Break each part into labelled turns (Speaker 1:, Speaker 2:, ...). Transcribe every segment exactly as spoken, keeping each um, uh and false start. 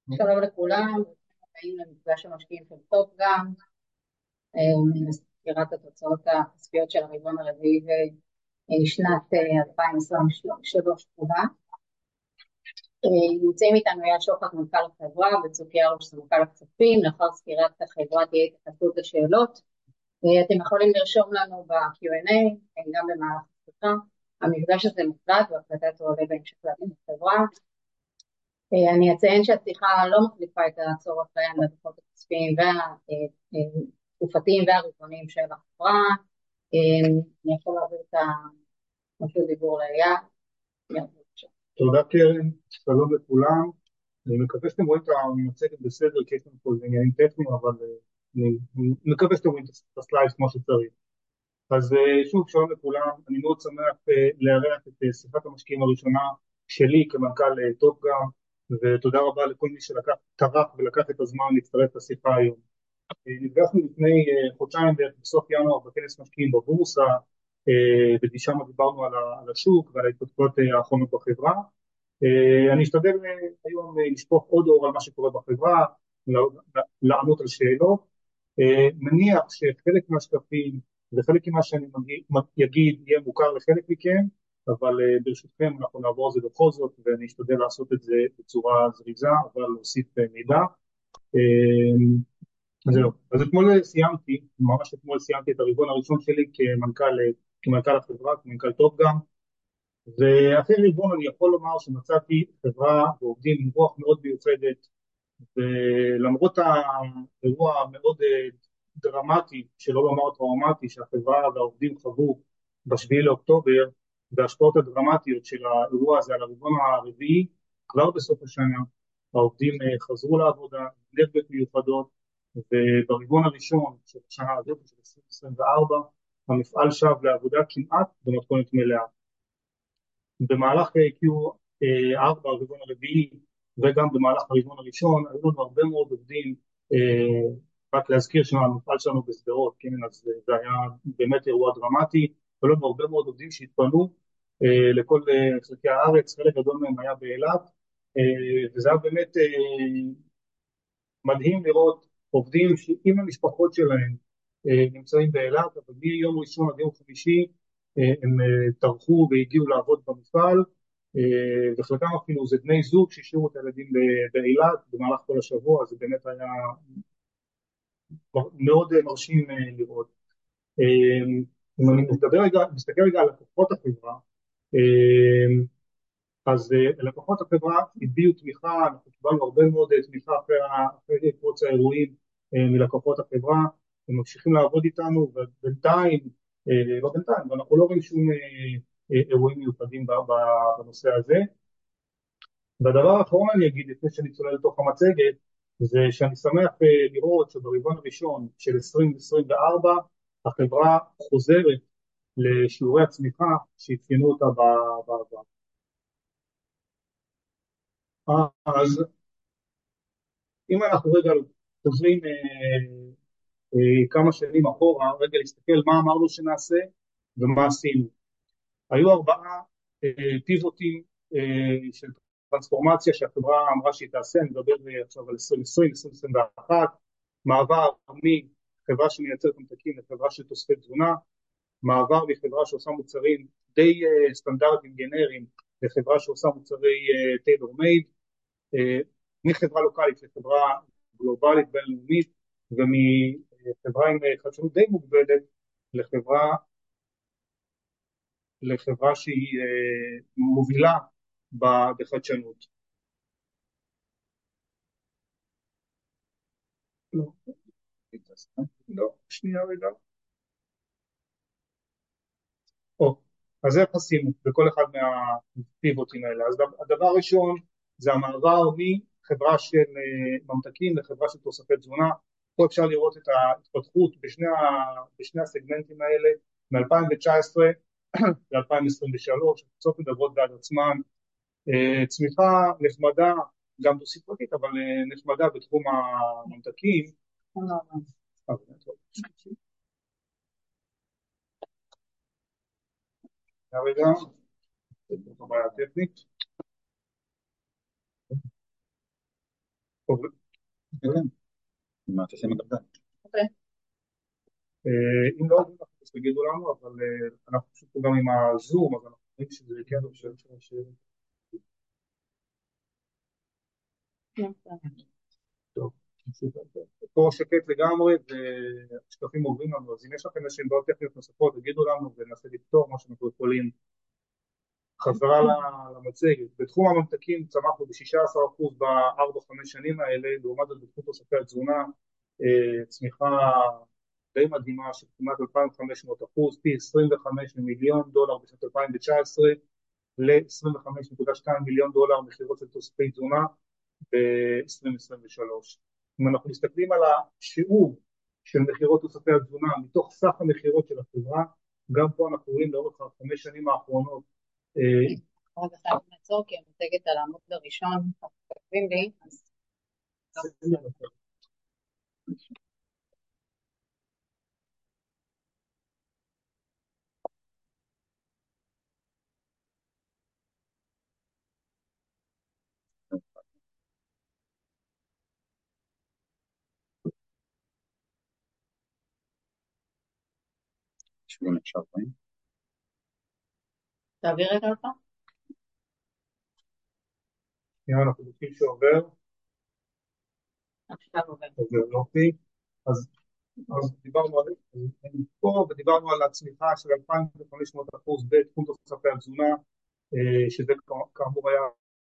Speaker 1: שלום לכולם, באים למפגש המשקיעים של טופ גם, סקירת התוצאות הכספיות של הרבעון הרביעי ושנת אלפיים עשרים ושלוש כולה. נמצאים איתנו אייל שוחט מנכ"ל החברה וצוקי הרוש סמנכ"ל הכספים. לאחר סקירת החברה תהיה התייחסות לשאלות. אתם יכולים לרשום לנו ב-Q and A גם במהלך השיחה. המפגש הזה מוקלט והקלטה תועלה בהמשך לדין החברה. אני אציין שהשיחה לא מחליפה את הצורך לעיין בדוחות הכספיים והתקופתיים והרבעוניים של החברה. אני יכול להעביר את המשהו דיבור לאייל.
Speaker 2: תודה קרן, שלום לכולם. אני מקווה שאתם רואים את המצגת בסדר, כי יש לנו פה עניינים טכניים, אבל אני מקווה שאתם רואים את הסלייד כמו שצריך. אז שוב, שלום לכולם, אני מאוד שמח לארח את שיחת המשקיעים הראשונה שלי כמנכ"ל טופ-גם, ותודה רבה לכל מי שלקח, טרח ולקח את הזמן להצטרף לשיחה היום. נפגשנו לפני חודשיים בערך בסוף ינואר בכנס משקיעים בבורסה, ושם דיברנו על השוק ועל ההתפתחויות האחרונות בחברה. אני אשתדל היום לשפוך עוד אור על מה שקורה בחברה, לענות על שאלות. מניח שחלק מהשקפים וחלק ממה שאני אגיד יהיה מוכר לחלק מכם, אבל ברשותכם אנחנו נעבור על זה בכל זאת, ואני אשתדל לעשות את זה בצורה זריזה, אבל להוסיף מידע. זהו. אז אתמול סיימתי, ממש אתמול סיימתי את הרבעון הראשון שלי כמנכ"ל, כמנכ"ל החברה, כמנכ"ל טופ-גם, ואחרי רבעון אני יכול לומר שמצאתי חברה ועובדים עם רוח מאוד מיוחדת, ולמרות האירוע המאוד דרמטי, שלא לומר טראומטי, שהחברה והעובדים חוו בשביעי לאוקטובר, וההשפעות הדרמטיות של האירוע הזה על הרבעון הרביעי, כבר בסוף השנה, העובדים חזרו לעבודה, אנרגיות מיוחדות, וברבעון הראשון של השנה הזאת, של עשרים עשרים וארבע, המפעל שב לעבודה כמעט במתכונת מלאה. במהלך קיו ארבע, הרבעון הרביעי, וגם במהלך הרבעון הראשון, היו לנו הרבה מאוד עובדים, רק להזכיר שהמפעל שלנו בשדרות, כן, אז זה היה באמת אירוע דרמטי, היו לנו הרבה מאוד עובדים שהתפנו לכל חלקי הארץ, חלק גדול מהם היה באילת, וזה היה באמת מדהים לראות עובדים עם המשפחות שלהם נמצאים באילת, אבל מיום ראשון עד יום חמישי הם טרחו והגיעו לעבוד במפעל, וחלקם אפילו זה בני זוג שהשאירו את הילדים באילת במהלך כל השבוע, זה באמת היה מאוד מרשים לראות. אם אני מדבר רגע, מסתכל רגע על לקוחות החברה, אז לקוחות החברה הביעו תמיכה, אנחנו קיבלנו הרבה מאוד תמיכה אחרי פרוץ האירועים מלקוחות החברה, הם ממשיכים לעבוד איתנו, ובינתיים, לא בינתיים, ואנחנו לא רואים שום אירועים מיוחדים בנושא הזה. והדבר האחרון אני אגיד, לפני שאני צולל לתוך המצגת, זה שאני שמח לראות שברבעון הראשון של עשרים עשרים וארבע, החברה חוזרת לשיעורי הצמיחה שהתקיימו אותה בעבר. אז אם אנחנו רגע חוזרים אה, אה, כמה שנים אחורה, רגע להסתכל מה אמרנו שנעשה ומה עשינו. היו ארבעה אה, פיבוטים אה, של טרנספורמציה שהחברה אמרה שהיא תעשה, אני מדבר עכשיו על עשרים עשרים, עשרים עשרים ואחת, מעבר מחברה שמייצרת ממתקים לחברה של תוספי תזונה, מעבר מחברה שעושה מוצרים די אה, סטנדרטיים גנריים לחברה שעושה מוצרי טיילור מייד, מחברה לוקאלית לחברה גלובלית בינלאומית, ומחברה עם חדשנות די מוגבלת לחברה לחברה שהיא מובילה בחדשנות. לא, לא, שנייה רגע. או, אז איך עשינו בכל אחד מהפיבוטים האלה? אז הדבר הראשון זה המעבר מחברה של ממתקים לחברה של תוספי תזונה. פה אפשר לראות את ההתפתחות בשני, בשני הסגמנטים האלה, מ-אלפיים תשע עשרה ל-אלפיים עשרים ושלוש, התוצאות מדברות בעד עצמן, צמיחה נחמדה, גם דו-ספרתית, אבל נחמדה בתחום הממתקים. רגע, זאת בעיה טכנית. כן, מה תשים את זה?
Speaker 1: אוקיי.
Speaker 2: אם לא, אז תגידו לנו, אבל אנחנו פשוט פה גם עם הזום, אז אנחנו רואים שזה כן, אני חושב ש... טוב, פה שקט לגמרי, והשקפים עוברים לנו, אז אם יש לכם איזושהי בעיות טכניות נוספות, תגידו לנו וננסה לפתור מה שאנחנו יכולים. חזרה למצגת. בתחום הממתקים צמחנו ב-שישה עשר אחוז בארבע חמש שנים האלה, לעומת זאת בתחום תוספי התזונה, צמיחה די מדהימה של כמעט אלפיים וחמש מאות אחוז, פי עשרים וחמש מיליון דולר בשנת אלפיים תשע עשרה ל-עשרים וחמש נקודה שתיים מיליון דולר מכירות של תוספי תזונה ב-עשרים עשרים ושלוש. אם אנחנו מסתכלים על השיעור של מכירות תוספי התזונה מתוך סך המכירות של החברה, גם פה אנחנו רואים לאורך החמש שנים האחרונות.
Speaker 1: רגע חייב לעצור כי המצגת על העמוד הראשון, כותבים לי, אז...
Speaker 2: שבעים עכשיו רואים?
Speaker 1: תעביר רגע אותה.
Speaker 2: אנחנו בודקים שעובר.
Speaker 1: עכשיו עובר.
Speaker 2: עובר יופי. אז דיברנו על פה ודיברנו על הצמיחה של אלפיים וחמש מאות אחוז בתחום תוספי התזונה, שזה כאמור היה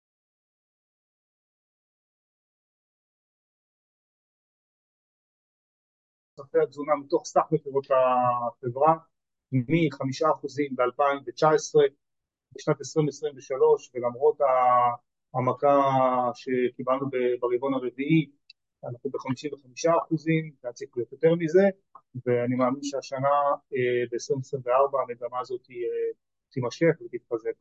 Speaker 2: תוספי התזונה מתוך סך מכירות החברה מ-חמישה אחוז ב-אלפיים תשע עשרה בשנת עשרים עשרים ושלוש, ולמרות המכה שקיבלנו ברבעון הרביעי אנחנו ב-חמישים וחמישה אחוז, להציג יותר מזה, ואני מאמין שהשנה ב-עשרים עשרים וארבע המגמה הזאת תימשך ותתחזק.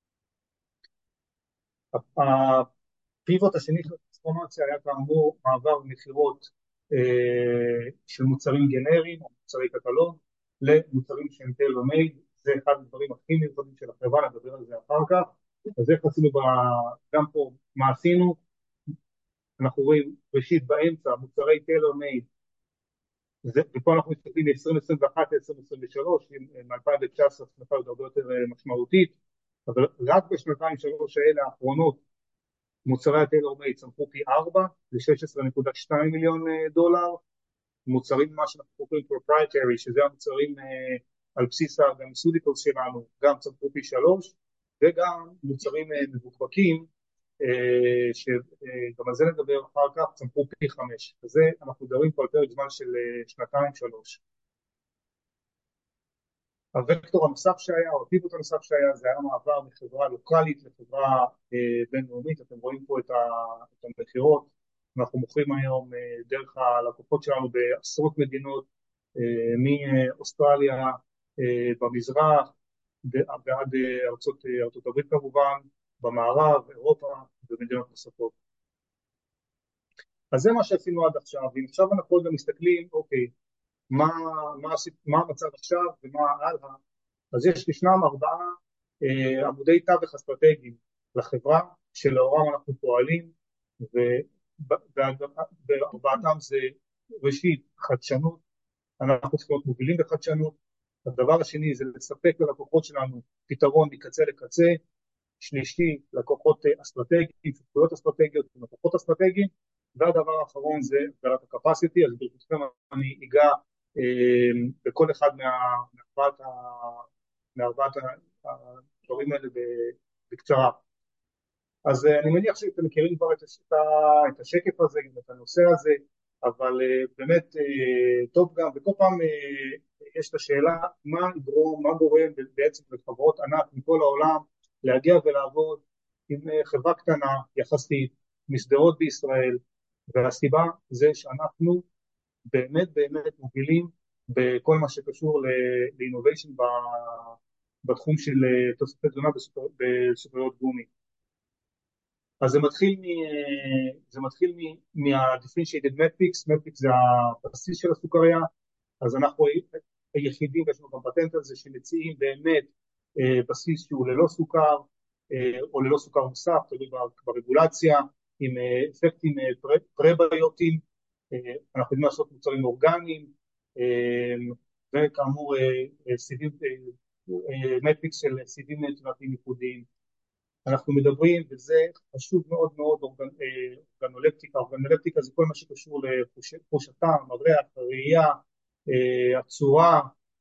Speaker 2: הפיבוט השני של הטרנספורמציה היה כאמור מעבר מכירות של מוצרים גנריים או מוצרי קטלוג למוצרים שהם טיילור מייד. זה אחד הדברים הכי מיוחדים של החברה, נדבר על זה אחר כך. אז איך עשינו גם פה, מה עשינו? אנחנו רואים ראשית באמצע מוצרי טיילור מייד, ופה אנחנו מסתכלים מ-עשרים עשרים ואחת ל-עשרים עשרים ושלוש, מ-אלפיים תשע עשרה צמיחה עוד הרבה יותר משמעותית, אבל רק בשנתיים שלוש האלה האחרונות מוצרי הטיילור מייד צמחו פי ארבע ל-שש עשרה נקודה שתיים מיליון דולר. מוצרים מה שאנחנו קוראים פרופרייטרי, שזה המוצרים על בסיס הגמיסודיקלס שלנו, גם צמחו פי שלוש, וגם מוצרים מבוקבקים שגם על זה נדבר אחר כך, צמחו פי חמש. אז זה אנחנו מדברים פה על פרק זמן של שנתיים שלוש. הוקטור הנוסף שהיה, או הפיבוט הנוסף שהיה, זה היה מעבר מחברה לוקלית לחברה בינלאומית. אתם רואים פה את המכירות. אנחנו מוכרים היום דרך הלקוחות שלנו בעשרות מדינות, מאוסטרליה במזרח ועד ארצות, ארצות הברית כמובן, במערב, אירופה ומדינות נוספות. אז זה מה שעשינו עד עכשיו, ואם עכשיו אנחנו גם מסתכלים, אוקיי, מה, מה, מה המצב עכשיו ומה הלאה, אז יש ישנם ארבעה אה, עמודי תווך אסטרטגיים לחברה שלאורם אנחנו פועלים, וארבעתם זה ראשית חדשנות, אנחנו צריכים להיות מובילים בחדשנות. הדבר השני זה לספק ללקוחות שלנו פתרון מקצה לקצה. שלישי, לקוחות אסטרטגיים, שותפויות אסטרטגיות ולקוחות אסטרטגיים, והדבר האחרון זה הגדלת הקפסיטי. אז ברשותכם אני אגע אה, בכל אחד מארבעת מארבעת הדברים האלה בקצרה. אז אה, אני מניח שאתם מכירים כבר את, את השקף הזה, את הנושא הזה, אבל אה, באמת אה, טוב גם, וכל פעם אה, יש את השאלה מה יגרום, מה גורם בעצם לחברות ענק מכל העולם להגיע ולעבוד עם חברה קטנה יחסית משדרות בישראל, והסיבה זה שאנחנו באמת באמת מובילים בכל מה שקשור לאינוביישן בתחום של תוספי תזונה בסוכריות גומי. אז זה מתחיל, זה מתחיל מה-differentiated metrics, metrics זה הבסיס של הסוכריה, אז אנחנו היחידים, יש לנו גם פטנט על זה, שמציעים באמת בסיס שהוא ללא סוכר, או ללא סוכר מוסף, תלוי ברגולציה, עם אפקטים פרביוטיים, אנחנו יודעים לעשות מוצרים אורגניים, וכאמור סיבים, מטריקס של סיבים תזונתיים ייחודיים. אנחנו מדברים, וזה חשוב מאוד מאוד, אורגנולפטיקה. אורגנולפטיקה זה כל מה שקשור לחוש הטעם, הריח, הראייה, הצורה.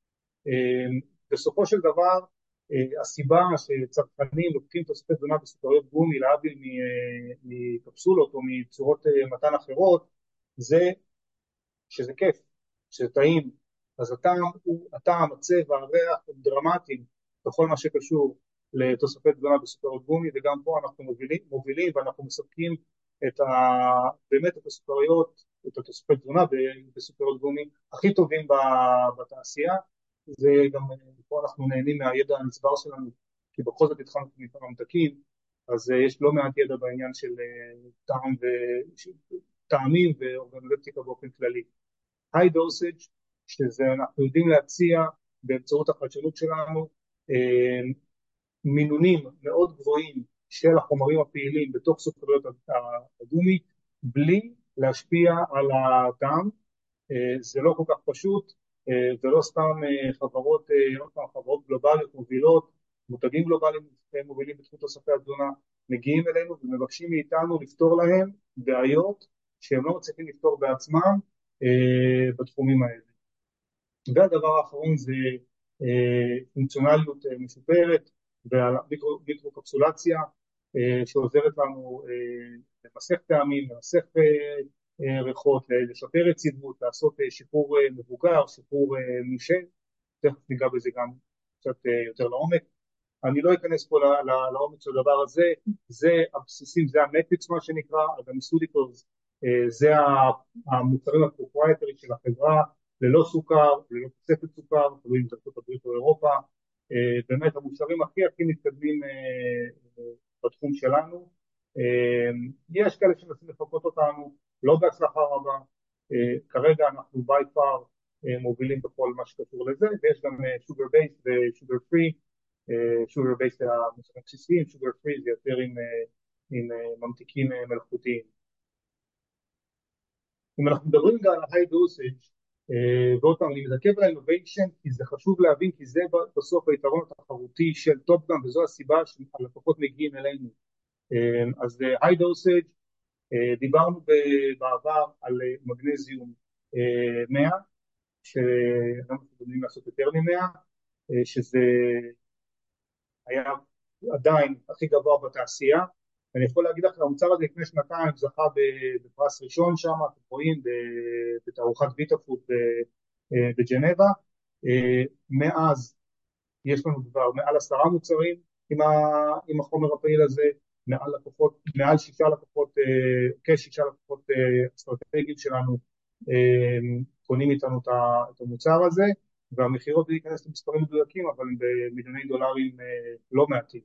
Speaker 2: בסופו של דבר, הסיבה שצרכנים לוקחים תוספי תזונה בסוכריות גומי להבדיל מקפסולות או מצורות מתן אחרות, זה שזה כיף, שזה טעים. אז הטעם הוא, הטעם, הצבע, הריח הם דרמטיים בכל מה שקשור לתוספי תזונה בסוכריות גומי, וגם פה אנחנו מובילים, מובילים ואנחנו מספקים את ה, באמת את הסוכריות, את התוספי תזונה בסוכריות גומי הכי טובים בתעשייה. זה גם פה אנחנו נהנים מהידע הנצבר שלנו, כי בכל זאת התחלנו מכמה ממתקים, אז יש לא מעט ידע בעניין של טעם וטעמים ואורגנולפטיקה באופן כללי. היי דוסג' שזה אנחנו יודעים להציע באמצעות החדשנות שלנו מינונים מאוד גבוהים של החומרים הפעילים בתוך סוכריות הגומי בלי להשפיע על הטעם. זה לא כל כך פשוט, ולא סתם חברות, חברות גלובליות מובילות, מותגים גלובליים מובילים בתחום תוספי התזונה, מגיעים אלינו ומבקשים מאיתנו לפתור להם בעיות שהם לא מצליחים לפתור בעצמם בתחומים האלה. והדבר האחרון זה פונקציונליות משופרת והמיקרו-קפסולציה שעוזרת לנו למסך טעמים, למסך ריחות, לשפר יציבות, לעשות שחרור מבוגר, שחרור מושל. תכף ניגע בזה גם קצת יותר לעומק. אני לא אכנס פה לעומק של הדבר הזה, זה הבסיסים, זה המטריקס מה שנקרא, הגמיסוליקוז, זה המוצרים הפרופרייטריים של החברה, ללא סוכר, ללא תוספת סוכר, תלוי אם זה ארצות הברית או אירופה, באמת המוצרים הכי הכי מתקדמים בתחום שלנו. יש כאלה שמנסים לפקות אותנו, לא בהצלחה רבה, כרגע אנחנו by far מובילים בכל מה שקשור לזה, ויש גם sugar based ו-sugar free, sugar based זה המוצרים בסיסיים, sugar free זה יותר עם, עם ממתיקים מלאכותיים. אם אנחנו מדברים גם על high dosage, ועוד פעם אני מתעכב על innovation כי זה חשוב להבין, כי זה בסוף היתרון התחרותי של טופגאם, וזו הסיבה שהלקוחות מגיעים אלינו. אז high dosage, דיברנו בעבר על מגנזיום מאה, שאנחנו יכולים לעשות יותר מ-מאה, שזה היה עדיין הכי גבוה בתעשייה. אני יכול להגיד לך, המוצר הזה לפני שנתיים זכה בפרס ראשון שם, אתם רואים, בתערוכת ויטה-פוד בג'נבה. מאז יש לנו כבר מעל עשרה מוצרים עם, ה, עם החומר הפעיל הזה, מעל לקוחות, מעל שישה לקוחות, כשישה לקוחות אסטרטגיים שלנו קונים איתנו את המוצר הזה, והמחירות להיכנס למספרים מדויקים, אבל במיליוני דולרים לא מעטים.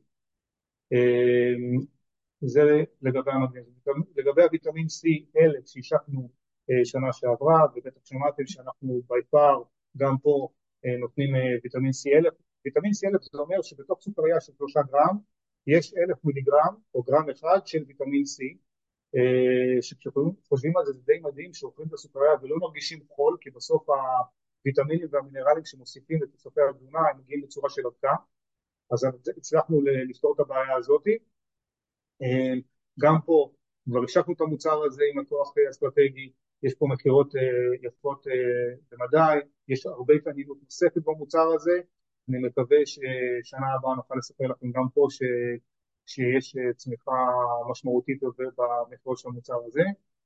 Speaker 2: זה לגבי המגנזיום. לגבי הוויטמין C אלף שהשקנו שנה שעברה, ובטח שמעתם שאנחנו ביפר גם פה נותנים ויטמין C אלף. ויטמין C אלף זה אומר שבתוך סוכריה של שלושה גרם יש אלף מיליגרם או גרם אחד של ויטמין C, שכשחושבים על זה זה די מדהים שאוכלים את הסוכריה ולא מרגישים חול, כי בסוף הוויטמינים והמינרלים שמוסיפים לתוספי התזונה הם מגיעים בצורה של אבקה, אז הצלחנו לפתור את הבעיה הזאת. גם פה כבר השקנו את המוצר הזה עם הכוח אסטרטגי, יש פה מכירות יפות למדי, יש הרבה התעניינות נוספת במוצר הזה, אני מקווה ששנה הבאה נוכל לספר לכם גם פה ש... שיש צמיחה משמעותית במכירות של המוצר הזה.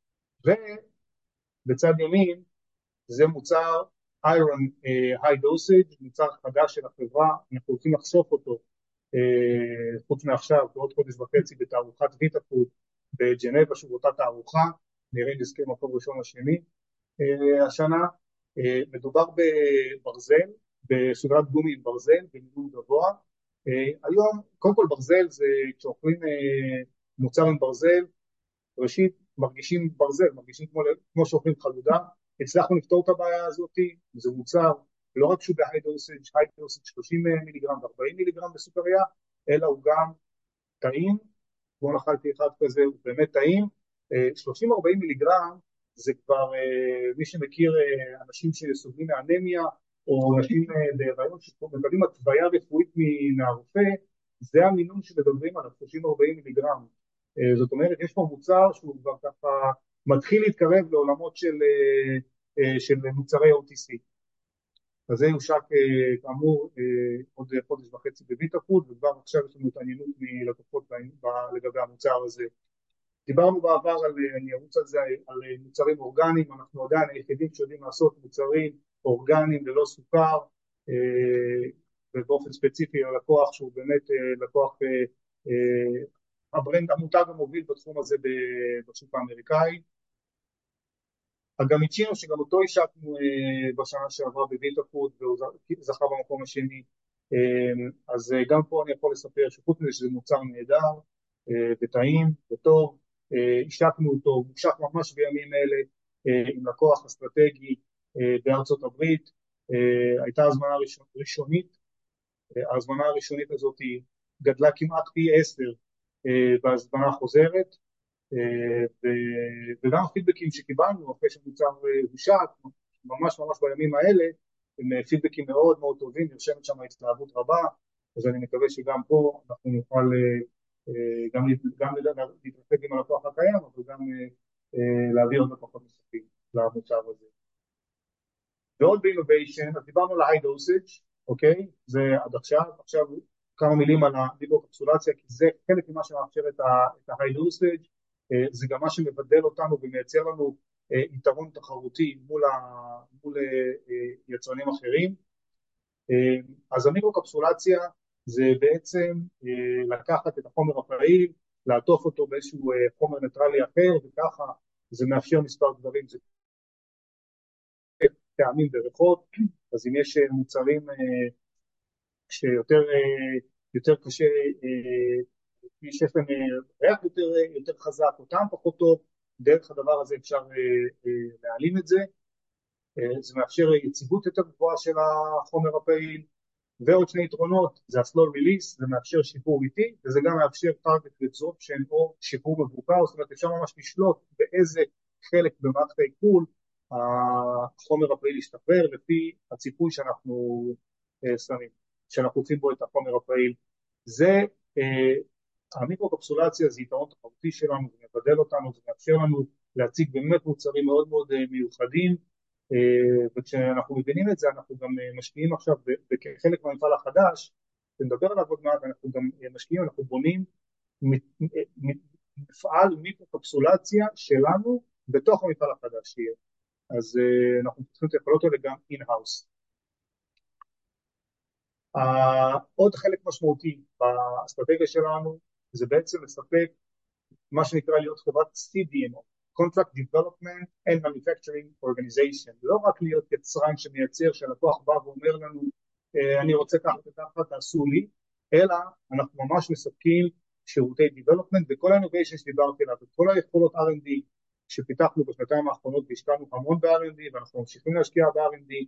Speaker 2: ובצד ימין זה מוצר Iron High Dosage, מוצר חדש של החברה, אנחנו רוצים לחשוף אותו חוץ מעכשיו, בעוד חודש וחצי בתערוכת ויטה-פוד בג'נבה, שהוא אותה תערוכה, נראה נזכה מקום ראשון לשני השנה. מדובר בברזל, בסדרת גומי עם ברזל, במינון גבוה. היום, קודם כל ברזל זה, כשאוכלים מוצר עם ברזל, ראשית מרגישים ברזל, מרגישים כמו, כמו שאוכלים חלודה. הצלחנו לפתור את הבעיה הזאת, זה מוצר לא רק שהוא בהיי דוסג', היי דוסג' שלושים מיליגרם ו-ארבעים מיליגרם בסוכריה, אלא הוא גם טעים אתמול אכלתי אחד כזה, הוא באמת טעים, שלושים ארבעים מיליגרם, זה כבר, מי שמכיר אנשים שסובלים מאנמיה, או אנשים בהיריון שמקבלים התוויה רפואית מהרופא, זה המינון שמדברים עליו, שלושים ארבעים מיליגרם. זאת אומרת, יש פה מוצר שהוא כבר ככה מתחיל להתקרב לעולמות של, של מוצרי או טי סי. אז זה יושק כאמור עוד חודש וחצי בויטה פוד, וכבר עכשיו יש לנו התעניינות מלקוחות לגבי המוצר הזה. דיברנו בעבר על, אני ארוץ על זה, על מוצרים אורגניים, אנחנו עדיין היחידים שיודעים לעשות מוצרים אורגניים ללא סוכר, ובאופן ספציפי הלקוח שהוא באמת לקוח, הברנד המותג המוביל בתחום הזה בשוק האמריקאי. הגמיצ'ינו שגם אותו השקנו בשנה שעברה בויטה פוד והוא זכה במקום השני, אז גם פה אני יכול לספר שחוץ מזה שזה מוצר נהדר וטעים וטוב, השקנו אותו, מושק ממש בימים אלה עם לקוח אסטרטגי בארצות הברית, הייתה הזמנה ראשונית, ההזמנה הראשונית הזאת היא גדלה כמעט פי עשר בהזמנה חוזרת, וגם הפידבקים שקיבלנו אחרי שמוצר הושק, ממש ממש בימים האלה, הם פידבקים מאוד מאוד טובים, נרשמת שם התלהבות רבה, אז אני מקווה שגם פה אנחנו נוכל גם, גם להתרחב עם הלקוח הקיים, אבל גם להביא עוד לקוחות נוספים למוצר הזה. ועוד באינוביישן, אז דיברנו על ה-high dosage, אוקיי? זה עד עכשיו, עכשיו כמה מילים על הדיבוקפסולציה, כי זה חלק ממה שמאפשר את ה-high dosage, זה גם מה שמבדל אותנו ומייצר לנו יתרון תחרותי מול, ה, מול יצרנים אחרים. אז המיקרוקפסולציה זה בעצם לקחת את החומר הפעיל, לעטוף אותו באיזשהו חומר ניטרלי אחר, וככה זה מאפשר מספר דברים, זה טעמים וריחות, אז אם יש מוצרים שיותר יותר קשה, שיש להם ריח יותר, יותר חזק, או טעם פחות טוב, דרך הדבר הזה אפשר להעלים את זה, זה מאפשר יציבות יותר גבוהה של החומר הפעיל, ועוד שני יתרונות, זה ה-slow release, זה מאפשר שיפור איטי, וזה גם מאפשר target absorption או שיפור מבוקר, זאת אומרת אפשר ממש לשלוט באיזה חלק במערכת העיכול, החומר הפעיל ישתחרר לפי הציפוי שאנחנו שמים, שאנחנו רוצים בו את החומר הפעיל. זה, המיקרוקפסולציה זה יתרון תחרותי שלנו, זה מבדל אותנו, זה מאפשר לנו להציג באמת מוצרים מאוד מאוד מיוחדים, וכשאנחנו מבינים את זה אנחנו גם משקיעים עכשיו כחלק מהמפעל החדש, נדבר עליו עוד מעט, אנחנו גם משקיעים, אנחנו בונים מפעל מיקרוקפסולציה שלנו בתוך המפעל החדש שיהיה, אז אנחנו צריכים את היכולות האלה גם in-house. עוד חלק משמעותי באסטרטגיה שלנו זה בעצם לספק מה שנקרא להיות חברת סי די אם או, Contract Development and Manufacturing Organization, לא רק להיות יצרן שמייצר שהלקוח בא ואומר לנו אני רוצה ככה וככה תעשו לי, אלא אנחנו ממש מספקים שירותי Development וכל ה-Innovation שדיברתי עליו, וכל היכולות אר אנד די שפיתחנו בשנתיים האחרונות והשקענו המון ב-אר אנד די ואנחנו ממשיכים להשקיע ב-אר אנד די,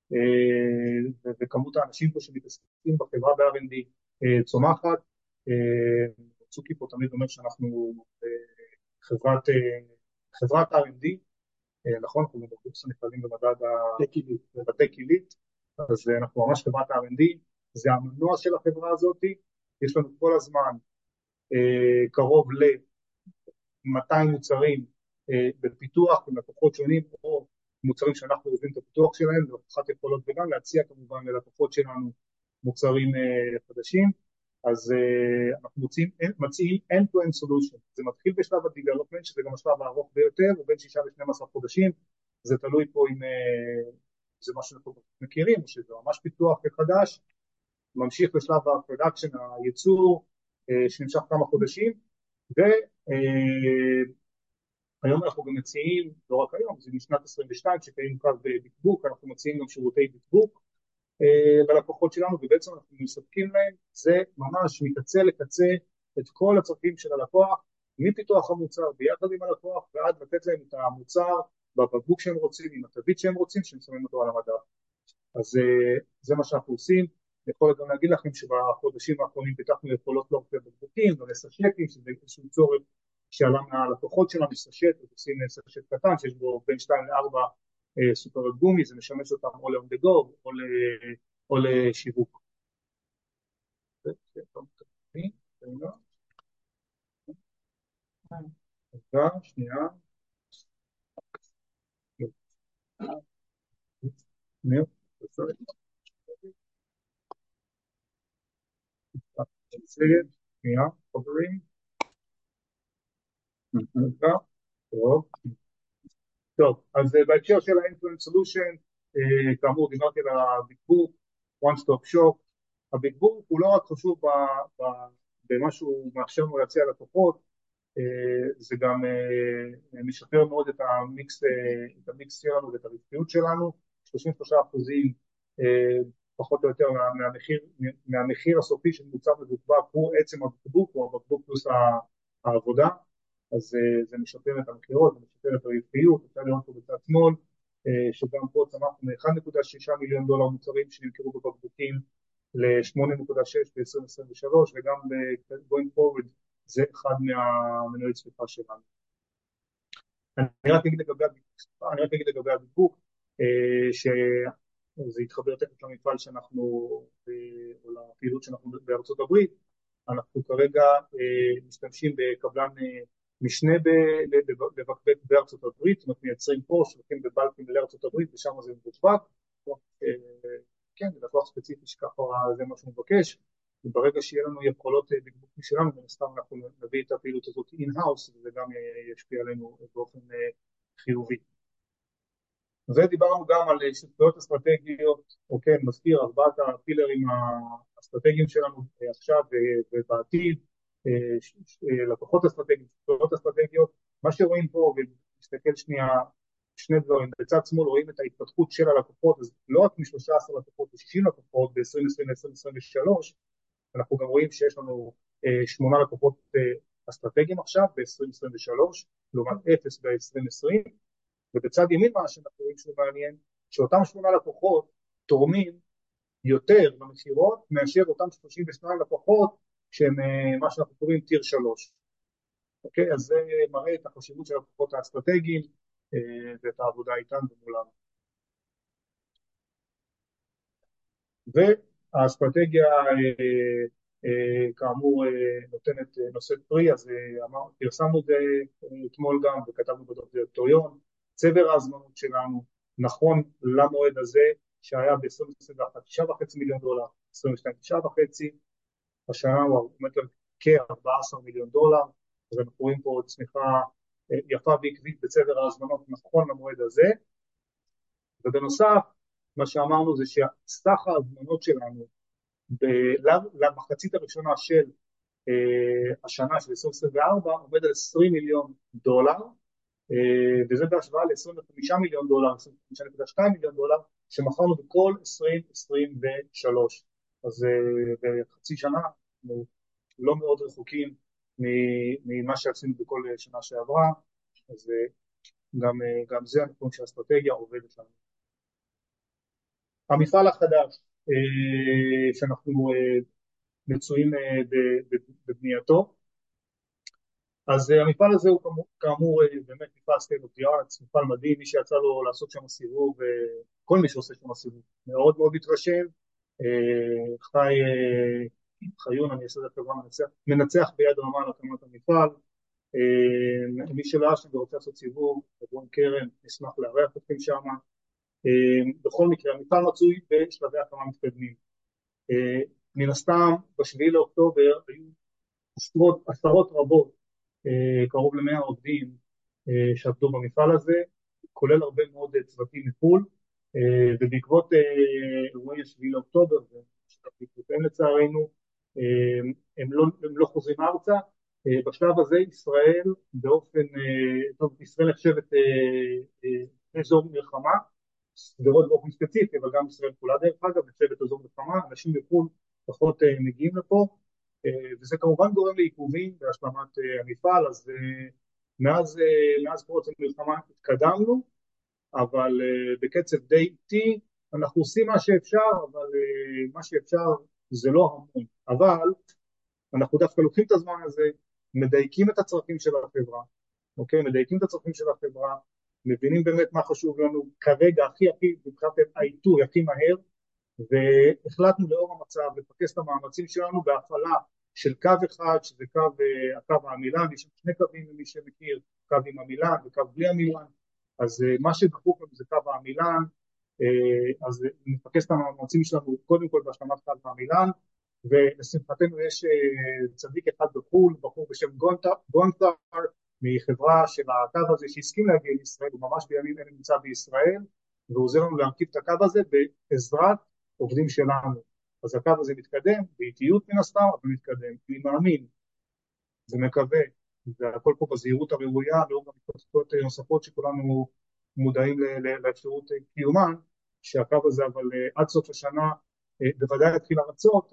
Speaker 2: וכמות האנשים פה שמתעסקים בחברה ב-אר אנד די צומחת. צוקי פה תמיד אומר שאנחנו חברת חברת אר אנד די, נכון, אנחנו בבורסה נכללים במדד הטק עילית, אז אנחנו ממש חברת אר אנד די, זה המנוע של החברה הזאת, יש לנו כל הזמן קרוב ל-מאתיים מוצרים בפיתוח עם לקוחות שונים, או מוצרים שאנחנו עובדים את הפיתוח שלהם, והוכחת יכולות וגם להציע כמובן ללקוחות שלנו מוצרים חדשים, אז uh, אנחנו מציעים, מציעים end-to-end solution, זה מתחיל בשלב ה-development, שזה גם השלב הארוך ביותר, הוא בין שישה ל-שנים עשר חודשים, זה תלוי פה אם uh, זה מה שאנחנו מכירים, או שזה ממש פיתוח חדש, ממשיך בשלב ה-production, הייצור, uh, שנמשך כמה חודשים, והיום uh, אנחנו גם מציעים, לא רק היום, זה משנת עשרים ושתיים, שקיים קו בדקבוק, אנחנו מציעים גם שירותי דקבוק, בלקוחות שלנו, ובעצם אנחנו מספקים להם, זה ממש מקצה לקצה את כל הצרכים של הלקוח, מפיתוח המוצר ביחד עם הלקוח, ועד לתת להם את המוצר בבקבוק שהם רוצים, עם התווית שהם רוצים, שהם שמים אותו על המדף. אז זה מה שאנחנו עושים, אני יכול גם להגיד לכם שבחודשים האחרונים פיתחנו יכולות לא רק בקבוקים, גם לסשטים, שזה איזשהו צורך שעלה מהלקוחות שלנו, סשט, עושים סשט קטן שיש בו בין שתיים לארבע סוכריות גומי, זה משמש אותם או ל-on the go או, ל, או לשיווק. רגע, שנייה. ניר, בסדר. שנייה, חברים. רגע, טוב. טוב, אז בהקשר של ה-End-to-End Solution, כאמור דיברתי על הביטבוק, One Stop Shop. הביטבוק הוא לא רק חשוב במה שהוא מאפשר לנו להציע לקוחות, זה גם משפר מאוד את המיקס, את המיקס שלנו ואת הרווחיות שלנו, שלושים ושלושה אחוזים פחות או יותר מהמחיר, מהמחיר הסופי של מוצר מבוקבק הוא עצם הבקבוק או הבקבוק פלוס העבודה, אז זה משפר את המחירות, זה משפר את הרווחיות. אפשר לראות פה בצד שמאל, שגם פה צמחנו מ-אחד נקודה שישה מיליון דולר מוצרים שנמכרו בבקבוקים ל-שמונה נקודה שש ב-עשרים עשרים ושלוש, וגם ב-going forward זה אחד מהמנועי צמיחה שלנו. אני רק אגיד לגבי הביטבוק, אני רק אגיד לגבי הביטבוק, שזה יתחבר תכף למפעל שאנחנו, או לפעילות שאנחנו בארצות הברית. אנחנו כרגע משתמשים בקבלן משנה לבקבק בארצות הברית, זאת אומרת מייצרים פה, שולחים בבלקים לארצות הברית, ושם זה מבוקבק. כן, זה לקוח ספציפי שככה זה מה שהוא מבקש, וברגע שיהיה לנו יכולות בקבוק משלנו, ומסתם אנחנו נביא את הפעילות הזאת in-house, וזה גם ישפיע עלינו באופן חיובי. ודיברנו גם על שותפויות אסטרטגיות, אוקיי, מזכיר ארבעת הפילרים האסטרטגיים שלנו עכשיו ובעתיד, לקוחות אסטרטגיים, שותפויות אסטרטגיות. מה שרואים פה, ולהסתכל שנייה, שני דברים, בצד שמאל רואים את ההתפתחות של הלקוחות, אז לא רק מ-שלושה עשר לקוחות ל-שישים לקוחות ב-עשרים עשרים עד עשרים עשרים ושלוש, אנחנו גם רואים שיש לנו שמונה לקוחות אסטרטגיים עכשיו ב-עשרים עשרים ושלוש, לעומת אפס ב-עשרים עשרים, ובצד ימין מה שאנחנו רואים שהוא מעניין, שאותם שמונה לקוחות תורמים יותר במחירות מאשר אותם שלושים ושניים לקוחות שהם מה שאנחנו קוראים טיר שלוש. אוקיי, אז זה מראה את החשיבות של הלקוחות האסטרטגיים ואת העבודה איתם ומולם. והאסטרטגיה כאמור נותנת נושאת פרי, אז פרסמנו את זה אתמול גם וכתבנו בדוח דירקטוריון. צבר ההזמנות שלנו נכון למועד הזה שהיה ב-עשרים עשרים ואחת תשעה וחצי מיליון דולר, עשרים ושתיים תשעה וחצי, השנה הוא עומד על כ-ארבעה עשר מיליון דולר, אז אנחנו רואים פה צמיחה יפה ועקבית בצבר ההזמנות נכון למועד הזה. ובנוסף מה שאמרנו זה שסך ההזמנות שלנו למחצית הראשונה של השנה של עשרים עשרים וארבע עומד על עשרים מיליון דולר, וזה בהשוואה ל-עשרים וחמישה מיליון דולר, עשרים וחמישה נקודה שתיים מיליון דולר, שמכרנו בכל עשרים עשרים ושלוש. אז בחצי שנה אנחנו לא מאוד רחוקים ממה שעשינו בכל שנה שעברה, אז גם, גם זה אנחנו שהאסטרטגיה עובדת לנו. המפעל החדש שאנחנו מצויים בבנייתו, אז המפעל הזה הוא כאמור באמת מפעל state of the art, מפעל מדהים. מי שיצא לו לעשות שם סיבוב, כל מי שעושה שם סיבוב מאוד מאוד מתרשם. חי חיון, אני אעשה את החברה מנצח, מנצח ביד רמה על הקמת המפעל. מי שלא היה שם ורוצה לעשות סיבוב, אברון קרן, נשמח לארח אתכם שם. בכל מקרה, המפעל מצוי בשלבי הקמה מתקדמים. מן הסתם, בשביעי לאוקטובר היו עשרות, עשרות רבות, קרוב למאה עובדים שעבדו במפעל הזה, כולל הרבה מאוד צוותים מחו"ל, ובעקבות אירועי השביעי לאוקטובר, ובעקבותיהם לצערנו, הם לא, הם לא חוזרים ארצה. בשלב הזה ישראל באופן, טוב, ישראל נחשבת אזור מלחמה, סדרות באופן ספציפי, אבל גם ישראל כולה דרך אגב, נחשבת אזור מלחמה, אנשים מחו"ל פחות מגיעים לפה, וזה כמובן גורם לעיכובים בהשלמת המפעל. אז מאז, מאז פרוץ המלחמה התקדמנו, אבל בקצב די איטי, אנחנו עושים מה שאפשר, אבל uh, מה שאפשר זה לא המון, אבל אנחנו דווקא לוקחים את הזמן הזה, מדייקים את הצרכים של החברה, אוקיי? מדייקים את הצרכים של החברה, מבינים באמת מה חשוב לנו כרגע, הכי הכי, מבחינת העיתוי, הכי מהר, והחלטנו לאור המצב לפקס את המאמצים שלנו בהפעלה של קו אחד, שזה קו, uh, הקו העמילן, יש שני קווים למי שמכיר, קו עם המילן וקו בלי המילן, אז uh, מה שדחוף לנו זה קו העמילן, uh, אז נפקס את המאמצים שלנו קודם כל בהשלמת קו העמילן, ולשמחתנו יש uh, צדיק אחד בחו"ל, בחור בשם גונטר, גונטר מחברה של הקו הזה שהסכים להגיע לישראל, הוא ממש בימים אלה נמצא בישראל, והוא עוזר לנו להרכיב את הקו הזה בעזרת עובדים שלנו. אז הקו הזה מתקדם, באיטיות מן הסתם, אבל מתקדם. אני מאמין ומקווה, והכל פה בזהירות הראויה, לאור גם התפתחויות נוספות שכולנו מודעים לאפשרות קיומן, שהקו הזה אבל עד סוף השנה בוודאי התחיל הרצות,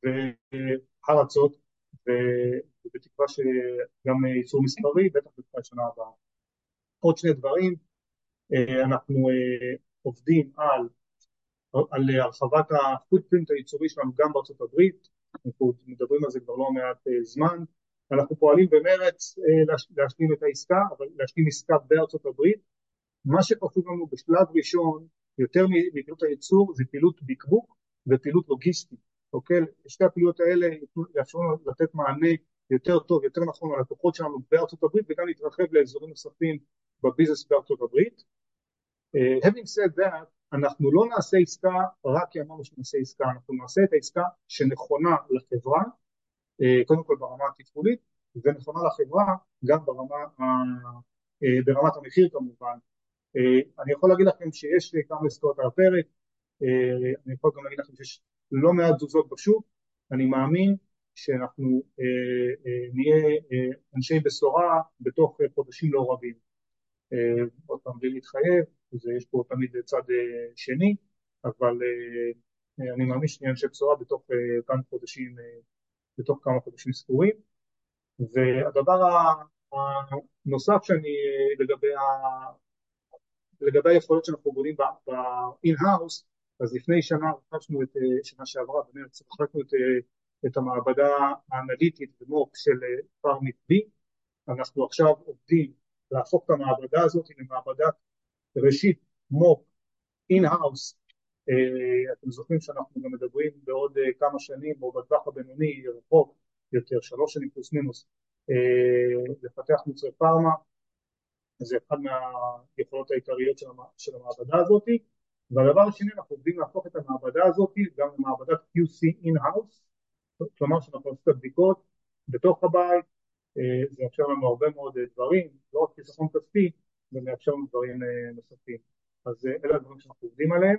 Speaker 2: והרצות, ובתקווה שגם ייצור מספרי, בטח בתקווה שנה הבאה. עוד שני דברים, אנחנו עובדים על על הרחבת הפוטפרינט הייצורי שלנו גם בארצות הברית, אנחנו מדברים על זה כבר לא מעט זמן, אנחנו פועלים במרץ להשלים את העסקה, אבל להשלים עסקה בארצות הברית, מה שחשוב לנו בשלב ראשון, יותר מפעילות הייצור, זה פעילות ביקבוק ופעילות לוגיסטית, אוקיי? שתי הפעילויות האלה יאפשרו לנו לתת מענה יותר טוב, יותר נכון ללקוחות שלנו בארצות הברית, וגם להתרחב לאזורים נוספים בביזנס בארצות הברית. Uh, having said that, אנחנו לא נעשה עסקה רק כי אמרנו שנעשה עסקה, אנחנו נעשה את העסקה שנכונה לחברה, uh, קודם כל ברמה התפעולית, ונכונה לחברה גם ברמה, uh, uh, ברמת המחיר כמובן. Uh, אני יכול להגיד לכם שיש כמה עסקאות על הפרק, uh, אני יכול גם להגיד לכם שיש לא מעט תזוזות בשוק, אני מאמין שאנחנו uh, uh, נהיה uh, אנשי בשורה בתוך uh, חודשים לא רבים. Uh, עוד פעם בלי להתחייב, יש פה תמיד צד שני, אבל אני מאמין שנהיה אנשי בשורה בתוך כמה חודשים, בתוך כמה חודשים ספורים. והדבר הנוסף שאני, לגבי, ה, לגבי היכולות שאנחנו בונים ב-in-house, אז לפני שנה רכשנו את, שנה שעברה, במרץ רכשנו את, את המעבדה האנליטית במוק של פארמיט בי, אנחנו עכשיו עובדים להפוך את המעבדה הזאת למעבדת ראשית מוק אין-האוס. אתם זוכרים שאנחנו גם מדברים בעוד כמה שנים או בטווח הבינוני רחוק יותר, שלוש שנים פלוס מינוס, לפתח מוצרי פארמה, זה אחד מהיכולות העיקריות של המעבדה הזאת. והדבר השני, אנחנו עובדים להפוך את המעבדה הזאת גם למעבדת קיו סי אין-האוס, כלומר שאנחנו עושים את הבדיקות בתוך הבית, זה יאפשר לנו הרבה מאוד דברים, לא רק חיסכון כספי, זה מאפשר לנו דברים נוספים. אז אלה הדברים שאנחנו עובדים עליהם.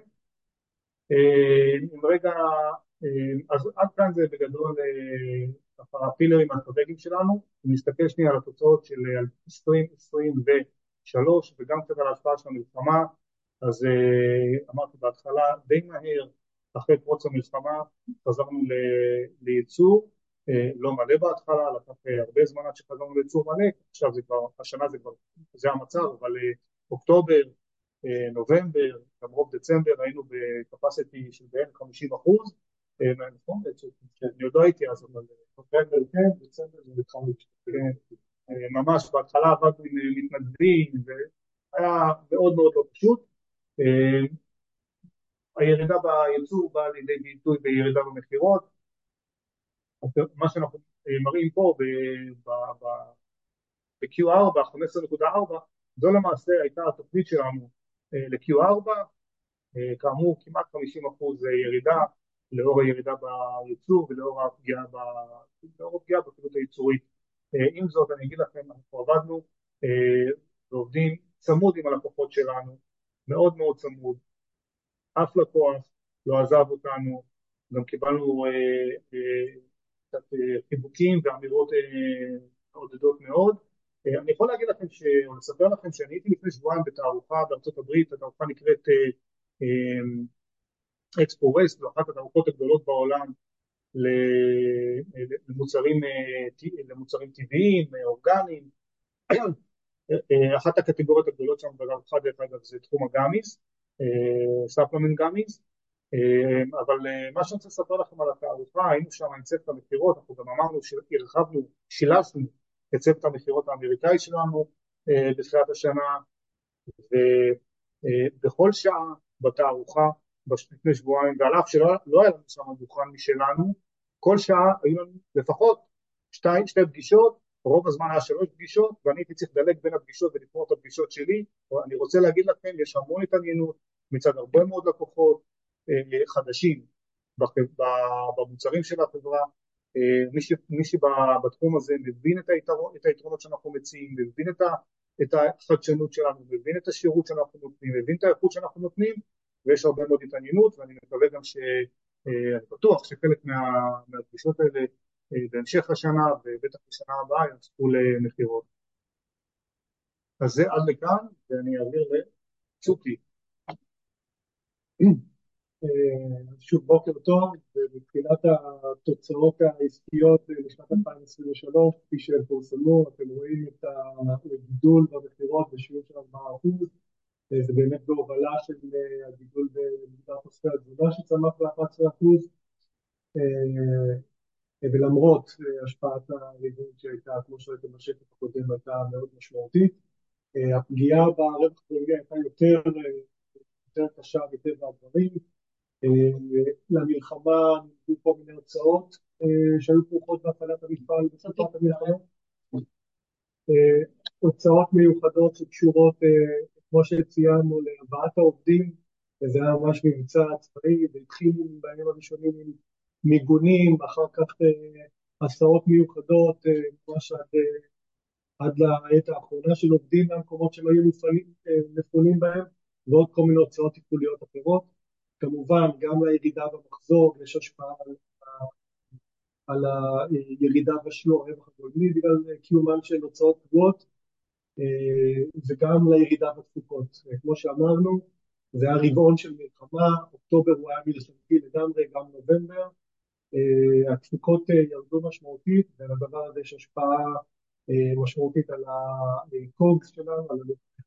Speaker 2: אם רגע, אז עד כאן זה בגדול הפילרים האסטרטגיים שלנו, אם נסתכל שנייה על התוצאות של עשרים עשרים ושלוש וגם קצת על ההשפעה של המלחמה, אז אמרתי בהתחלה די מהר, אחרי פרוץ המלחמה, חזרנו לייצור, לא מלא בהתחלה, לקח הרבה זמן עד שחזרנו לייצור מלא, עכשיו זה כבר, השנה זה כבר, זה המצב, אבל אוקטובר, נובמבר, גם רוב דצמבר היינו בקפסיטי של בין חמישים אחוז, נכון? אני עוד לא הייתי אז, אבל נובמבר כן, דצמבר זה מתחמש, ממש בהתחלה עבדנו עם מתנדבים, והיה מאוד מאוד לא פשוט. הירידה בייצור באה לידי ביטוי בירידה במחירות, מה שאנחנו מראים פה ב-קיו ארבע, חמש עשרה נקודה ארבע, זו למעשה הייתה התוכנית שלנו ל-קיו ארבע, כאמור כמעט חמישים אחוז ירידה, לאור הירידה בייצור ולאור הפגיעה בפעילות הייצורית. עם זאת אני אגיד לכם, אנחנו עבדנו ועובדים צמוד עם הלקוחות שלנו, מאוד מאוד צמוד, אף לקוח לא עזב אותנו, גם קיבלנו קצת חיבוקים ואמירות מעודדות מאוד. אני יכול להגיד לכם, או לספר לכם שאני הייתי לפני שבועיים בתערוכה בארצות הברית, התערוכה נקראת אקספו ווסט, זו אחת התערוכות הגדולות בעולם למוצרים, למוצרים טבעיים, אורגניים. אחת הקטגוריות הגדולות שם בתערוכה דרך אגב זה תחום הגאמיס, ספלמנט גאמיז. אבל מה שאני רוצה לספר לכם על התערוכה, היינו שם עם צוות המכירות, אנחנו גם אמרנו שהרחבנו, שילשנו את צוות המכירות האמריקאי שלנו בתחילת השנה, ובכל שעה בתערוכה לפני שבועיים, ועל אף שלא לא היה לנו שם דוכן משלנו, כל שעה היו לנו לפחות שתי, שתי פגישות, רוב הזמן היה שלוש פגישות, ואני הייתי צריך לדלג בין הפגישות ולפנות את הפגישות שלי. אני רוצה להגיד לכם, יש המון התעניינות מצד הרבה מאוד לקוחות חדשים במוצרים של החברה. מי שבתחום הזה מבין את היתרונות שאנחנו מציעים, מבין את החדשנות שלנו, מבין את השירות שאנחנו נותנים, מבין את האיכות שאנחנו נותנים, ויש הרבה מאוד התעניינות, ואני מקווה גם ש... אני בטוח שחלק מהפגישות האלה בהמשך השנה ובטח בשנה הבאה יצאו למכירות. אז זה עד לכאן, ואני אעביר לצוקי.
Speaker 3: שוב בוקר טוב, ומבחינת התוצאות העסקיות לשנת אלפיים עשרים ושלוש, כפי שפורסמו, אתם רואים את הגידול במכירות בשיעור של ארבעה אחוז, זה באמת בהובלה של הגידול במגזר תוספי התזונה שצמח ב-אחד עשר אחוז, ולמרות השפעת הריבוי שהייתה, כמו שראיתם בשקף הקודם, הייתה מאוד משמעותית. הפגיעה ברווח הגולמי הייתה יותר, יותר קשה מטבע הדברים. למלחמה נגדו כל מיני הוצאות שהיו כרוכות בהפעלת המפעל בסופת המלחמה. הוצאות מיוחדות שקשורות, כמו שציינו, להבאת העובדים, וזה היה ממש מבצע צבאי, והתחיל בימים הראשונים עם מיגונים, אחר כך הסעות מיוחדות, ממש עד, עד לעת האחרונה של עובדים מהמקומות שהם היו מפונים, מפונים בהם, ועוד כל מיני הוצאות טיפוליות אחרות. כמובן, גם לירידה במחזור, יש השפעה על, על הירידה בשיעור הרווח הגולמי, בגלל קיומן של הוצאות קבועות, וגם לירידה בתפוקות. כמו שאמרנו, זה היה רבעון של מלחמה, אוקטובר הוא היה מלחמתי לגמרי, גם נובמבר, התפוקות ירדו משמעותית, ולדבר הזה יש השפעה משמעותית על הקוגס שלנו, על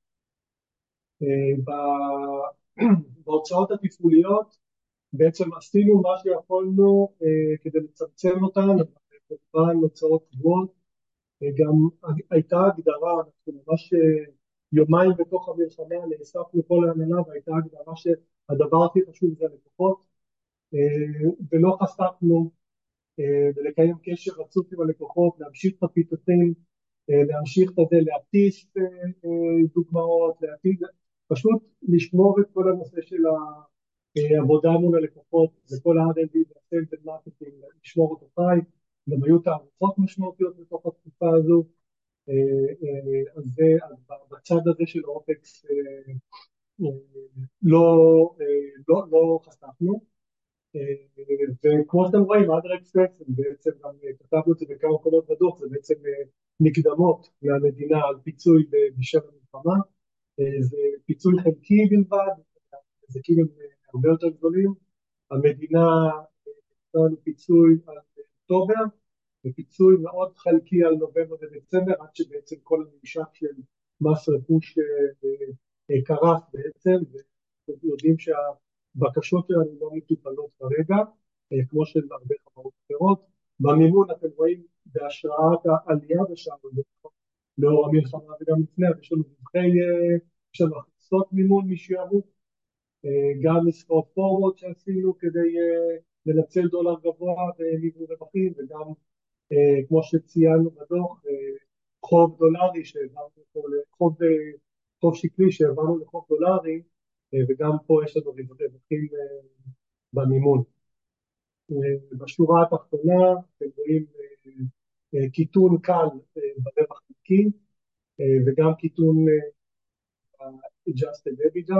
Speaker 3: בהוצאות התפעוליות, בעצם עשינו מה שיכולנו כדי לצמצם אותן, כמובן הוצאות קבועות, גם הייתה הגדרה, אנחנו ממש יומיים בתוך המלחמה, נאספנו כל ההנהלה, והייתה הגדרה שהדבר הכי חשוב זה הלקוחות, ולא חסכנו ולקיים קשר רצוף עם הלקוחות, להמשיך את הפיתוחים, להמשיך את זה, להטיס דוגמאות, להטיס, פשוט לשמור את כל הנושא של העבודה מול הלקוחות, וכל ה-אר אנד די והסייל ומרקטינג, לשמור אותו חי, גם היו תערוכות משמעותיות בתוך התקופה הזו, אז זה, בצד הזה של אופקס לא, לא, לא חסכנו, וכמו שאתם רואים, other expenses, בעצם גם כתבנו את זה בכמה מקומות בדוח, זה בעצם מקדמות מהמדינה על פיצוי בשל המלחמה, זה פיצוי חלקי בלבד, זה כאילו הרבה יותר גדולים, המדינה נתנה פיצוי על אוקטובר, ופיצוי מאוד חלקי על נובמבר ודצמבר, עד שבעצם כל הממשק של מס רכוש קרס בעצם, ויודעים שהבקשות שלנו לא מטופלות כרגע, כמו של הרבה חברות אחרות. במימון אתם רואים בהשראת העלייה בשער, לאור המלחמה וגם לפני, יש לנו רווחי, הכנסות מימון משערות, גם עסקאות פורוורד שעשינו כדי לנצל דולר גבוה במימון רווחים, וגם כמו שציינו בדוח, חוב דולרי שהעברנו, חוב, חוב שקלי שהעברנו לחוב דולרי, וגם פה יש לנו רווחים במימון. בשורה התחתונה אתם רואים קיטון קל ברווח חלקי, וגם קיטון adjusted EBITDA,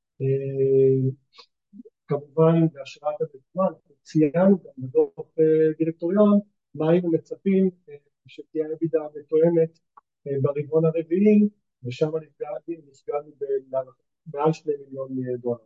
Speaker 3: כמובן בהשראת המלחמה, אנחנו ציינו גם בדוח דירקטוריון, מה היינו מצפים שתהיה EBITDA מתואמת ברבעון הרביעי, ושם נפגענו במעל שני מיליון דולר.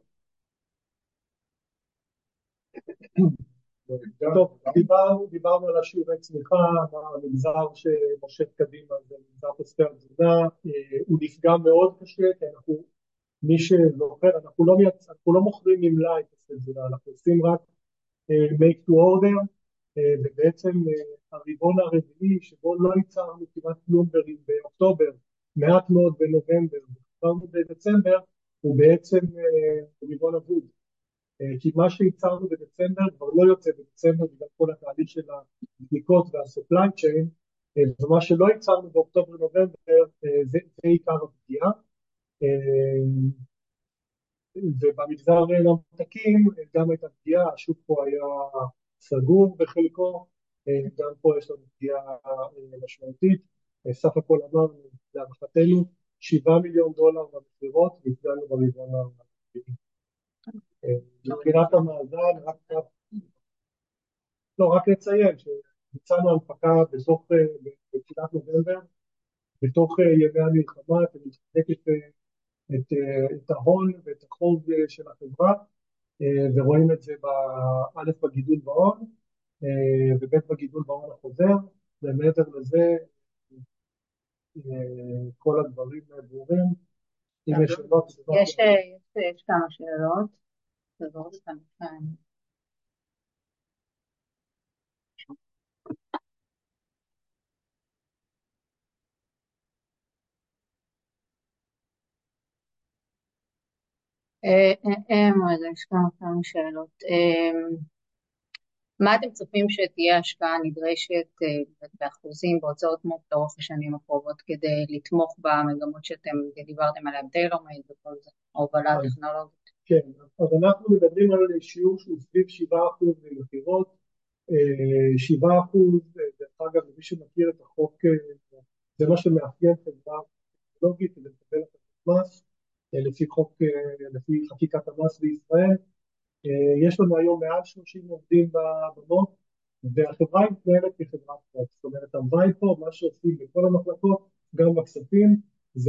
Speaker 3: טוב, דיברנו, דיברנו על השיעורי צמיחה, המגזר שמושך קדימה זה מגזר תוספי התזונה, הוא נפגע מאוד קשה, כי אנחנו מי שזוכר, אנחנו לא, מייצ... אנחנו לא מוכרים עם לייט תזונה, אנחנו עושים רק uh, make to order, uh, ובעצם uh, הרבעון הרביעי שבו לא ייצרנו כמעט כלום באוקטובר, מעט מאוד בנובמבר, וחזרנו בדצמבר, הוא בעצם uh, רבעון אבוד. Uh, כי מה שייצרנו בדצמבר כבר לא יוצא בדצמבר בגלל כל התהליך של הבדיקות וה-supply chain, uh, ומה שלא ייצרנו באוקטובר-נובמבר uh, זה, זה עיקר הפגיעה. Uh, ובמגזר הממתקים גם הייתה פגיעה, השוק פה היה סגור בחלקו, גם פה יש לנו פגיעה משמעותית, סך הכל אמרנו להערכתנו שבעה מיליון דולר במכירות, נפגענו ברבעון הרביעי. מבחינת המאזן, רק, לא, רק לציין שביצענו הנפקה בתוך, בתחילת נובמבר, בתוך ימי המלחמה, אתם מתחזקת את, את ההון ואת החוב של החברה, ורואים את זה באלף בגידול בהון, ובית בגידול בהון החוזר, ומעבר לזה, כל הדברים ברורים. אם יש שאלות,
Speaker 1: יש, יש כמה שאלות. תעבור אותנו כאן. רגע, יש כמה כמה שאלות. מה אתם צופים שתהיה השקעה נדרשת באחוזים בהוצאות מו"פ לאורך השנים הקרובות כדי לתמוך במגמות שאתם דיברתם עליהן, טיילור-מייד וכל זה, ההובלה הטכנולוגית?
Speaker 3: כן, אז אנחנו מדברים על שיעור שהוא סביב שבעה אחוז ממכירות, שבעה אחוז, דרך אגב, למי שמכיר את החוק, זה מה שמאפיין חברה טכנולוגית כדי לקבל את המס, לפי חוק, לפי חקיקת המס בישראל. יש לנו היום מעל שלושים עובדים במו"פ, והחברה מתנהלת כחברת מו"פ, זאת אומרת, הוואי פה, מה שעושים בכל המחלקות, גם בכספים, זה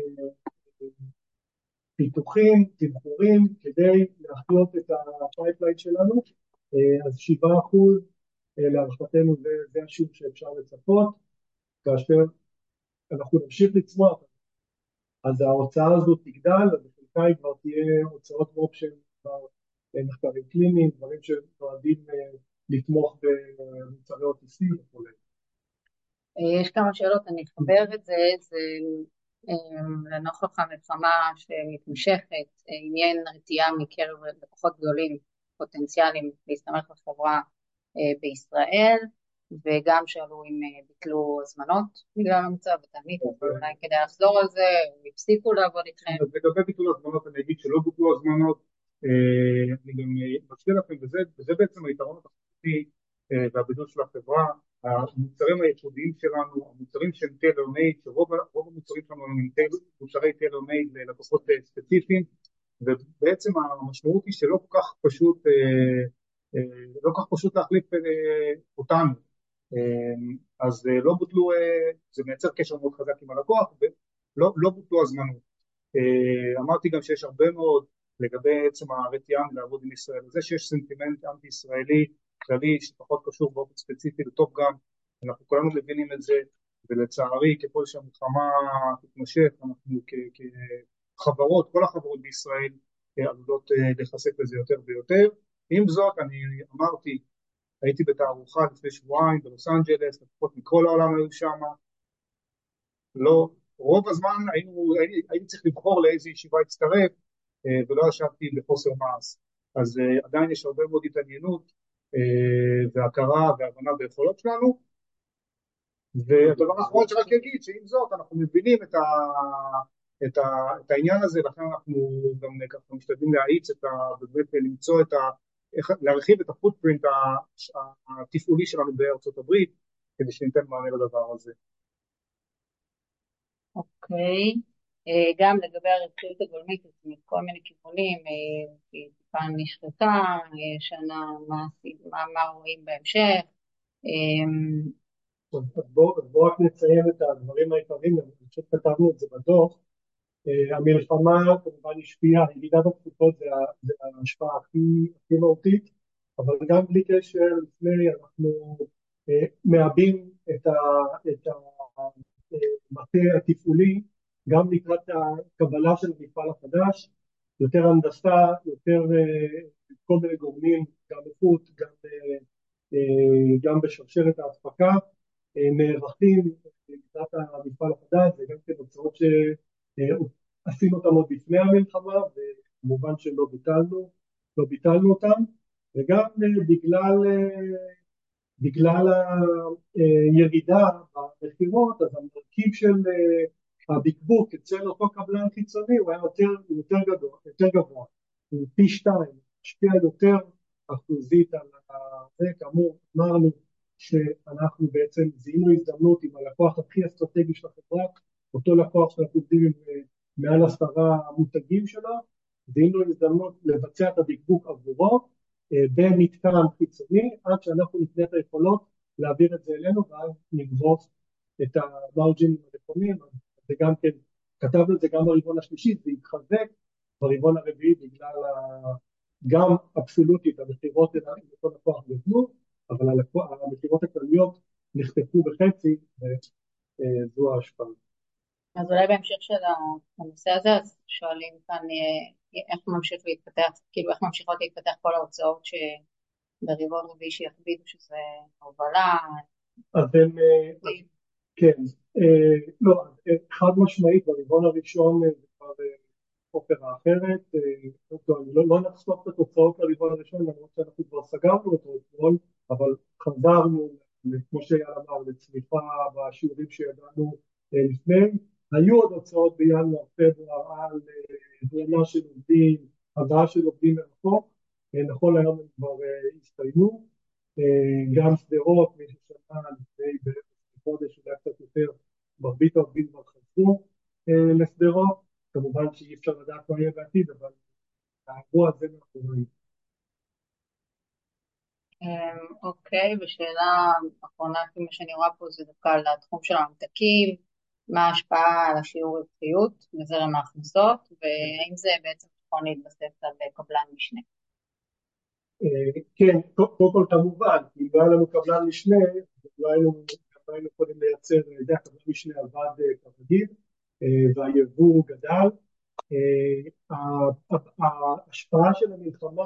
Speaker 3: פיתוחים, תמחורים, כדי להחיות את הפייפליין שלנו, אז שבעה אחוז להערכתנו זה, זה השיעור שאפשר לצפות, כאשר אנחנו נמשיך לצמוח, אז ההוצאה הזאת תגדל, ובחלקה היא כבר תהיה הוצאות מו"פ של מחקרים קליניים, דברים שנועדים לתמוך במוצרי או טי סי וכו'.
Speaker 1: יש כמה שאלות, אני אחבר את זה, זה לנוכח המלחמה שמתמשכת, עניין רתיעה מקרב לקוחות גדולים פוטנציאליים להסתמך לחברה בישראל, וגם שאלו אם ביטלו הזמנות בגלל המצב ותענית, אבל אולי כדאי לחזור על זה, או הפסיקו לעבוד איתכם.
Speaker 2: אז לגבי ביטול הזמנות אני אגיד שלא ביטלו הזמנות, אני גם משאיר לכם, וזה בעצם היתרון התחרותי והבידול של החברה, המוצרים הייחודיים שלנו, המוצרים של טיילור מייד, שרוב המוצרים שלנו הם מוצרי טיילור מייד ללקוחות ספציפיים, ובעצם המשמעות היא שלא כל כך פשוט, לא כל כך פשוט להחליף אותנו, אז לא בוטלו, זה מייצר קשר מאוד חזק עם הלקוח, ולא לא בוטלו הזמנות. אמרתי גם שיש הרבה מאוד לגבי עצם הרתיעה לעבוד עם ישראל, וזה שיש סנטימנט אנטי-ישראלי כללי שפחות קשור באופן ספציפי לטופ גאם, אנחנו כולנו מבינים את זה, ולצערי ככל שהמלחמה תתמשך, אנחנו כחברות, כל החברות בישראל עלולות לחשף לזה יותר ויותר. עם זאת, אני אמרתי, הייתי בתערוכה לפני שבועיים בלוס אנג'לס, לפחות מכל העולם היו שם, לא, רוב הזמן היינו, הייתי, הייתי צריך לבחור לאיזו ישיבה הצטרף, ולא ישבתי בחוסר מעש. אז עדיין יש הרבה מאוד התעניינות, והכרה והבנה ביכולות שלנו, והדבר האחרון שרק אגיד שעם זאת אנחנו מבינים את, ה, את, ה, את העניין הזה, לכן אנחנו גם ככה משתדלים להאיץ את ה, באמת למצוא את ה, להרחיב את הפוטפרינט התפעולי שלנו בארצות הברית, כדי שניתן מענה לדבר הזה.
Speaker 1: אוקיי, גם לגבי הרווחיות הגולמית, מכל מיני כיוונים, כי טיפה נשחקה, שנה מה, מה רואים בהמשך.
Speaker 3: אז בואו רק נציין את הדברים העיקריים, אני חושב שכתבנו את זה בדוח. המלחמה כמובן השפיעה, הירידה בתפוקות זה ההשפעה הכי מהותית, אבל גם בלי קשר לפני אנחנו מאבדים את המטה התפעולי גם לקראת הקבלה של המפעל החדש, יותר הנדסה, יותר כל מיני גורמים, גם איכות, גם, גם בשרשרת האספקה, נערכים לקראת המפעל החדש, זה גם כן הוצאות שעשינו אותם עוד לפני המלחמה, וכמובן שלא ביטלנו, לא ביטלנו אותם, וגם בגלל, בגלל הירידה במחירות, אז המרכיב של הבקבוק אצל אותו קבלן חיצוני הוא היה יותר, יותר גדול, יותר גבוה, הוא פי שתיים, משפיע יותר אחוזית על זה. כאמור, אמרנו שאנחנו בעצם זיהינו הזדמנות עם הלקוח הכי אסטרטגי של החברה, אותו לקוח שאנחנו עובדים עם מעל עשרה מותגים שלו, זיהינו הזדמנות לבצע את הבקבוק עבורו במתקן חיצוני, עד שאנחנו נקנה את היכולות להעביר את זה אלינו, ואז נגבוס את המרג'ינים הנכונים. וגם כן, כתבנו את זה גם ברבעון השלישי, זה התחזק ברבעון הרביעי בגלל גם אבסולוטית, המחירות לכל לקוח גדלו, אבל המחירות הכלליות נחתכו בחצי, וזו ההשפעה.
Speaker 1: אז אולי בהמשך של הנושא הזה, אז שואלים כאן איך ממשיך להתפתח, כאילו איך ממשיכות להתפתח כל ההוצאות שברבעון רביעי שיכבידו, שזה הובלה.
Speaker 3: אז הם, כן, לא, חד משמעית, ברבעון הראשון זה כבר אופרה אחרת, לא נחשוף את התוצאות לרבעון הראשון, למרות שאנחנו כבר סגרנו אותו אתמול, אבל חזרנו, כמו שאייל אמר, לצמיחה בשיעורים שידענו לפני. היו עוד הוצאות בינואר, פברואר, על הזרמה של עובדים, הבאה של עובדים מרחוק, נכון היום הם כבר הסתיימו, גם סדרות, מי ששמע לפני בערך חודש, אולי קצת יותר, מרבית העובדים כבר חזרו לסדרות, כמובן שאי אפשר לדעת מה יהיה בעתיד, אבל האירוע הזה מאחורינו.
Speaker 1: אוקיי, ושאלה אחרונה, כמו שאני רואה פה, זה דווקא על התחום של הממתקים, מה ההשפעה על השיעור רווחיות וזרם ההכנסות, והאם זה בעצם נכון להתבסס על קבלן משנה?
Speaker 3: כן, קודם כל כמובן, אם לא היה לנו קבלן משנה, לא היינו יכולים לייצר, זה הקבלן משנה עבד כרגיל, והיבוא גדל. ההשפעה של המלחמה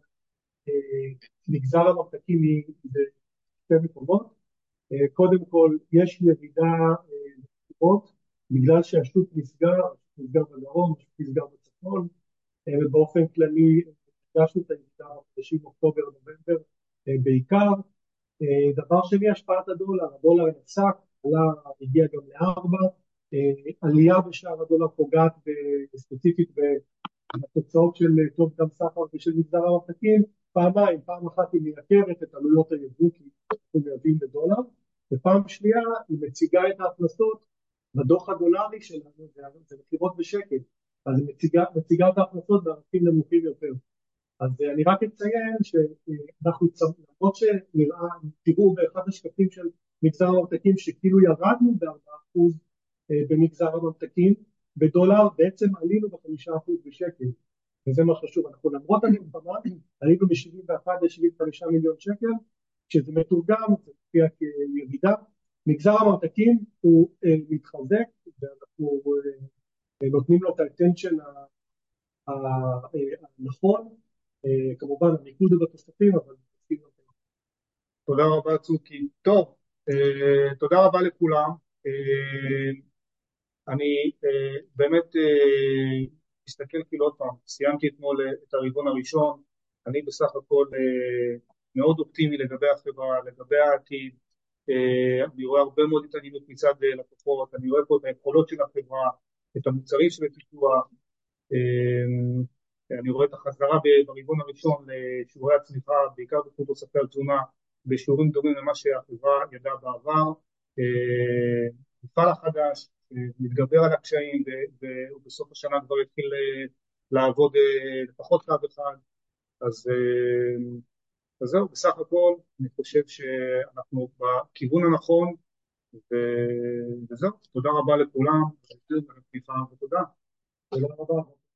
Speaker 3: מגזר הממתקים היא בשתי מקומות. קודם כל, יש ירידה במחירות, בגלל שהשוק נסגר, השוק נסגר בדרום, השוק נסגר בצפון, ובאופן כללי הגשנו את הירידה בחודשים אוקטובר נובמבר בעיקר. דבר שני, השפעת הדולר, הדולר נסק, עלה, הגיע גם לארבע, עלייה בשער הדולר פוגעת ספציפית בתוצאות של טוב דם סחר ושל מגזר הממתקים, פעמיים, פעם אחת היא מייקרת את עלויות היבוא כי אנחנו מייבאים בדולר, ופעם שנייה היא מציגה את ההכנסות בדוח הדולרי שלנו, זה מכירות בשקל, אז היא מציגה, מציגה את ההכנסות בערכים נמוכים יותר. אז אני רק אציין שאנחנו למרות שנראה, תראו באחד השקפים של מגזר הממתקים שכאילו ירדנו בארבעה אחוז במגזר הממתקים, בדולר בעצם עלינו בחמישה אחוז בשקל, וזה מה חשוב. אנחנו למרות המלחמה עלינו מ-שבעים ואחד ל-שבעים וחמישה מיליון שקל, כשזה מתורגם זה מופיע כירידה. מגזר הממתקים הוא מתחזק, ואנחנו נותנים לו את האטנשן הנכון, כמובן המיקוד בתוספים, אבל תוספים יותר.
Speaker 2: תודה רבה צוקי. טוב, תודה רבה לכולם. אני באמת מסתכל כאילו עוד פעם, סיימתי אתמול את הרבעון הראשון, אני בסך הכל מאוד אופטימי לגבי החברה, לגבי העתיד, אני רואה הרבה מאוד התעניינות מצד לקוחות, אני רואה פה את היכולות של החברה, את המוצרים של הפיתוח, אני רואה את החזרה ברבעון הראשון לשיעורי הצמיחה, בעיקר בתחום תוספי התזונה, בשיעורים דומים למה שהחברה ידעה בעבר, מפעל החדש, מתגבר על הקשיים, ובסוף השנה כבר התחיל לעבוד לפחות קו אחד, אז זהו, בסך הכל אני חושב שאנחנו בכיוון הנכון, וזהו, תודה רבה לכולם, ותודה.
Speaker 3: תודה רבה.